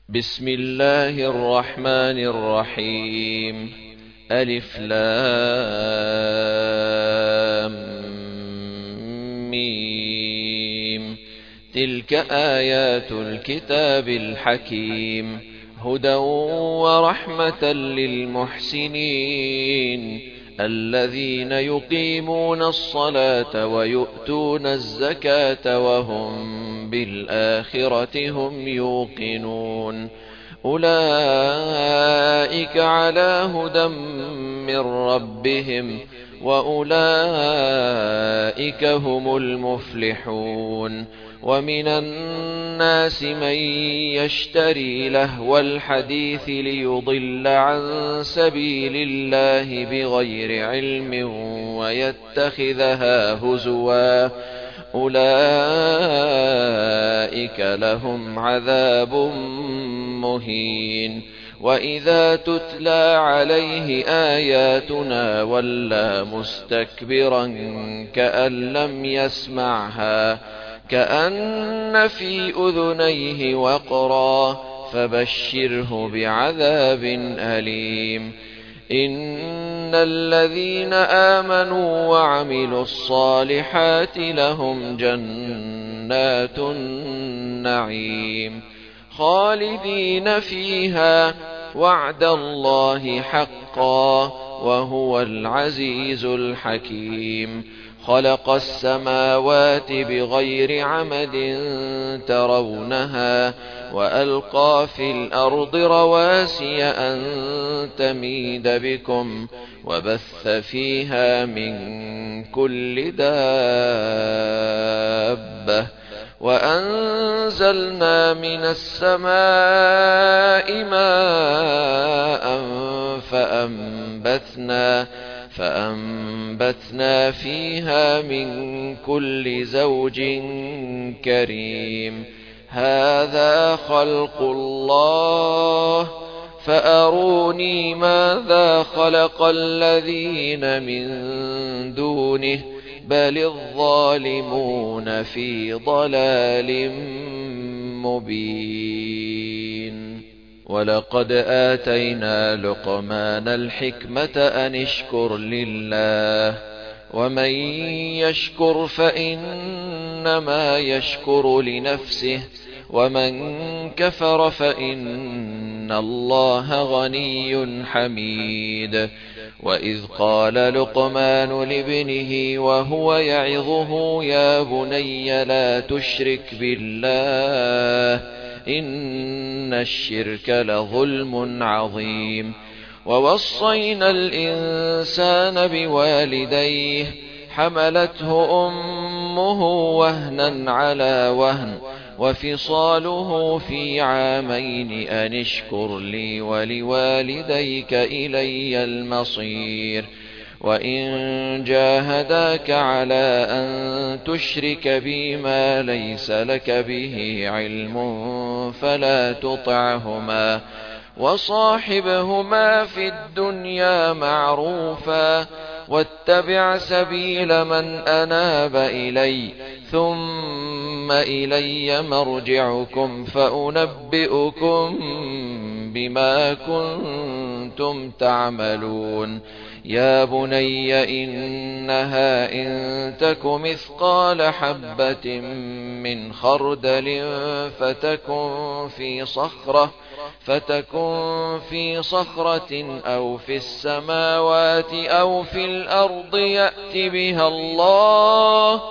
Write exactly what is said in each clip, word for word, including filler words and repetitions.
بسم الله الرحمن الرحيم. ألف لام ميم. تلك آيات الكتاب الحكيم، هدى ورحمة للمحسنين الذين يقيمون الصلاة ويؤتون الزكاة وهم بالآخرة هم يوقنون. أولئك على هدى من ربهم وأولئك هم المفلحون. ومن الناس من يشتري لهو الحديث ليضل عن سبيل الله بغير علم ويتخذها هزوا، أولئك لهم عذاب مهين. وإذا تتلى عليه آياتنا ولى مستكبرا كأن لم يسمعها كأن في أذنيه وقرا، فبشره بعذاب أليم. إن الذين آمنوا وعملوا الصالحات لهم جنات النعيم خالدين فيها، وعد الله حقا وهو العزيز الحكيم. خلق السماوات بغير عمد ترونها وألقى في الأرض رواسي أن تميد بكم وبث فيها من كل دابة، وأنزلنا من السماء ماء فأنبتنا فأنبتنا فيها من كل زوج كريم. هذا خلق الله فأروني ماذا خلق الذين من دونه بل الظالمون في ضلال مبين. ولقد آتينا لقمان الحكمة أن اشكر لله، ومن يشكر فإنما يشكر لنفسه، ومن كفر فإن الله غني حميد. وإذ قال لقمان لابنه وهو يعظه يا بني لا تشرك بالله إن الشرك لظلم عظيم. ووصينا الإنسان بوالديه حملته أمه وهنا على وهن وفصاله في عامين أن اشكر لي ولوالديك إلي المصير. وإن جاهداك على أن تشرك بي ما ليس لك به علم فلا تطعهما، وصاحبهما في الدنيا معروفا، واتبع سبيل من أناب إلي ثم إلي مرجعكم فأنبئكم بما كنتم تعملون. يا بني إنها إن تك مثقال حبة من خردل فتكن في صخرة فتكن في صخرة أو في السماوات أو في الأرض يأت بها الله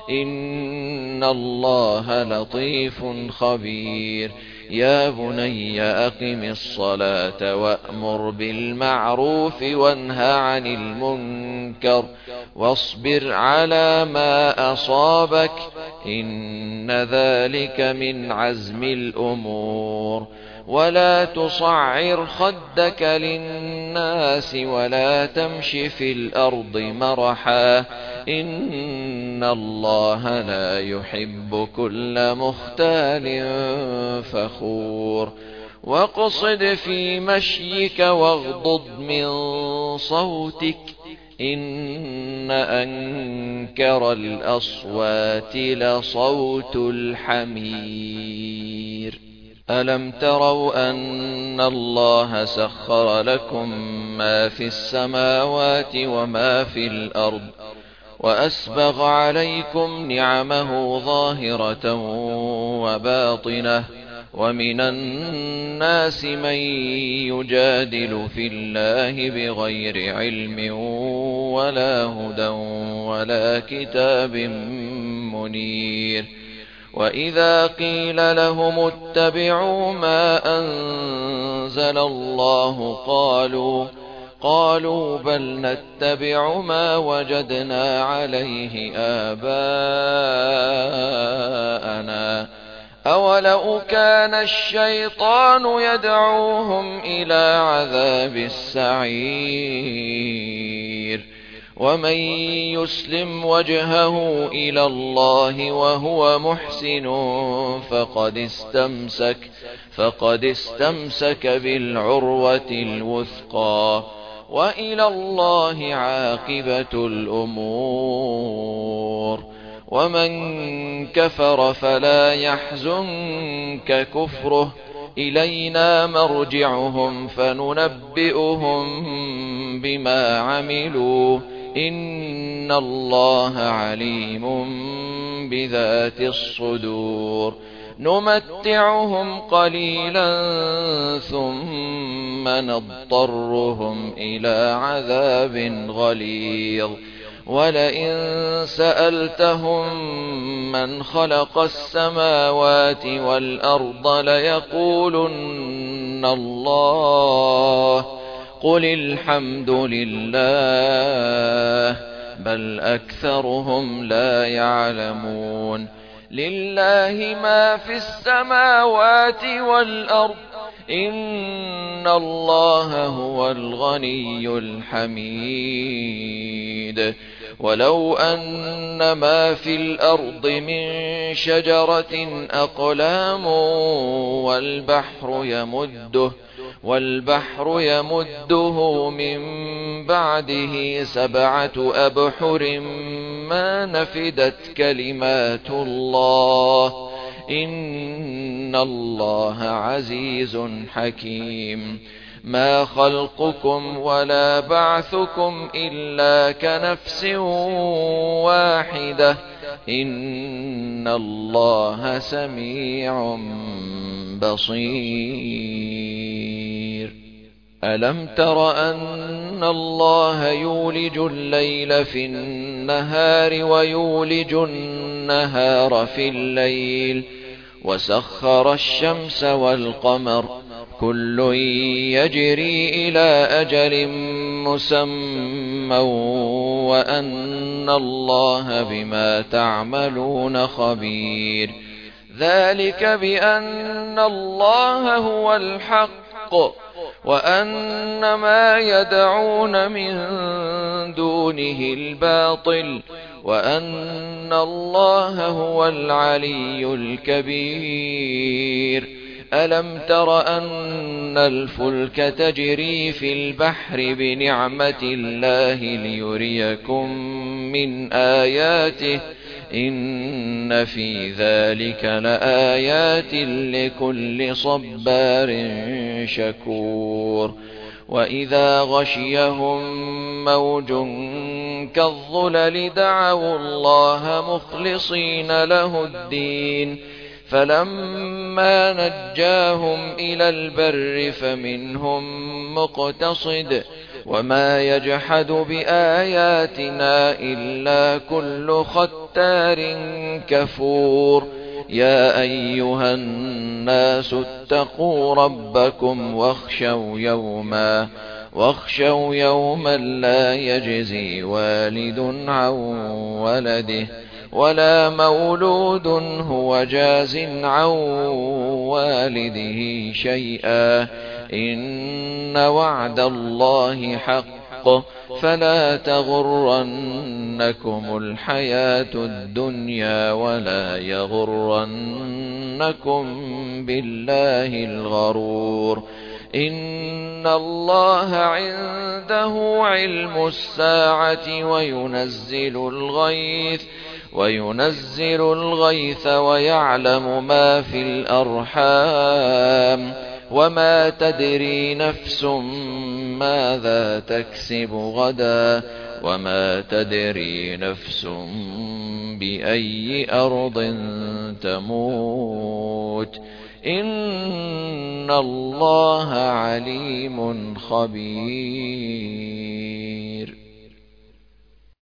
إن الله لطيف خبير. يا بني أقم الصلاة وأمر بالمعروف وانه عن المنكر واصبر على ما أصابك إن ذلك من عزم الأمور. ولا تصعر خدك للناس ولا تمش في الأرض مرحا إن الله لا يحب كل مختال فخور. واقصد في مشيك واغضض من صوتك إن أنكر الأصوات لصوت الحمير. ألم تروا أن الله سخر لكم ما في السماوات وما في الأرض وأسبغ عليكم نعمه ظاهرة وباطنة ومن الناس من يجادل في الله بغير علم ولا هدى ولا كتاب منير وإذا قيل لهم اتبعوا ما أنزل الله قالوا قالوا بل نتبع ما وجدنا عليه آباءنا أولو كان الشيطان يدعوهم إلى عذاب السعير ومن يسلم وجهه إلى الله وهو محسن فقد استمسك فقد استمسك بالعروة الوثقى وإلى الله عاقبة الأمور ومن كفر فلا يحزنك كفره إلينا مرجعهم فننبئهم بما عملوا إن الله عليم بذات الصدور نمتعهم قليلا ثم نضطرهم إلى عذاب غليظ ولئن سألتهم من خلق السماوات والأرض ليقولن الله قل الحمد لله بل أكثرهم لا يعلمون لله ما في السماوات والأرض إن الله هو الغني الحميد ولو أن ما في الأرض من شجرة أقلام والبحر يمده والبحر يمده من بعده سبعة أبحر ما نفدت كلمات الله إن الله عزيز حكيم ما خلقكم ولا بعثكم إلا كنفس واحدة إن الله سميع بصير ألم تر أن الله يولج الليل في النهار ويولج النهار في الليل وسخر الشمس والقمر كل يجري إلى أجل مسمى وأن الله بما تعملون خبير ذلك بأن الله هو الحق وأن ما يدعون من دونه الباطل وأن الله هو العلي الكبير ألم تر أن الفلك تجري في البحر بنعمة الله ليريكم من آياته إن في ذلك لآيات لكل صبار شكور وإذا غشيهم موج كالظلل دعوا الله مخلصين له الدين فلما نجاهم إلى البر فمنهم مقتصد وما يجحد بآياتنا إلا كل ختار كفور يا أيها الناس اتقوا ربكم واخشوا يوما واخشوا يوما لا يجزي والد عن ولده ولا مولود هو جاز عن والده شيئا إن وعد الله حق فلا تغرنكم الحياة الدنيا ولا يغرنكم بالله الغرور إن الله عنده علم الساعة وينزل الغيث وينزل الغيث ويعلم ما في الأرحام وما تدري نفس ماذا تكسب غدا وما تدري نفس بأي أرض تموت إن الله عليم خبير.